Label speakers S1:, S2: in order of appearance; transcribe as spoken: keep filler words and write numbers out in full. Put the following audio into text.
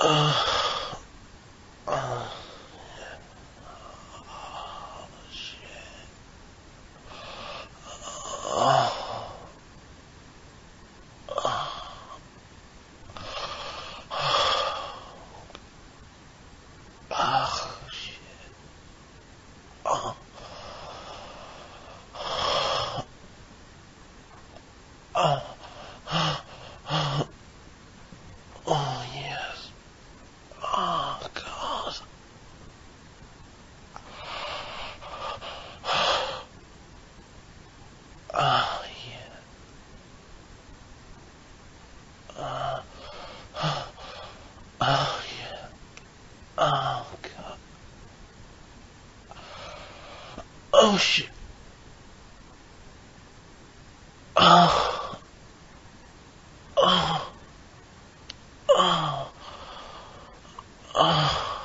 S1: Uh, uh, oh, shit. Oh, oh, oh, shit. Oh, oh, oh, oh, yes. Oh, God. Oh, yeah. Uh, oh, yeah. Oh, God. Oh, shit. Oh, oh, oh, oh.